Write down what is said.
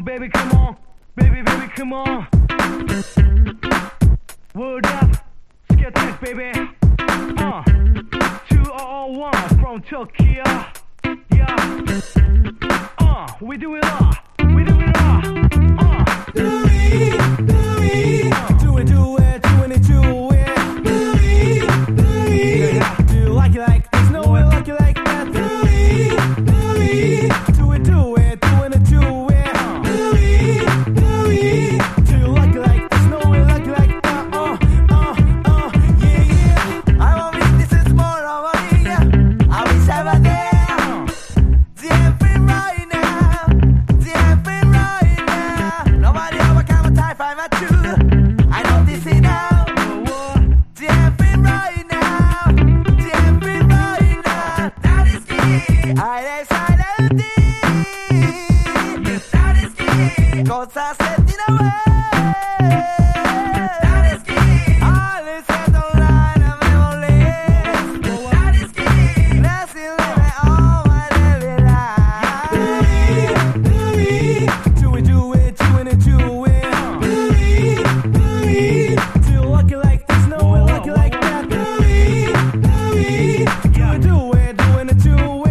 on, baby, come on. Baby, baby, come on. Word up, Scat Tech, baby. 2001 from Tokyo. Yeah. We do it all. We do it all. Do it, do it, do it, do it, doing it, do it. Do it, do it, do you like it like there's no way like it like that. Do it, do it, do it, do it, doing it, do it. Do it, do it, do you like it like there's no way like it like that. Yeah, yeah. I won't miss this is more of a yeah. I wish I were there. Different right now, different right now. Nobody overcome a tie five at two. I know this is now. Different right now, different right now. That is key. I decided this. That is key. 'Cause I stepped in a way.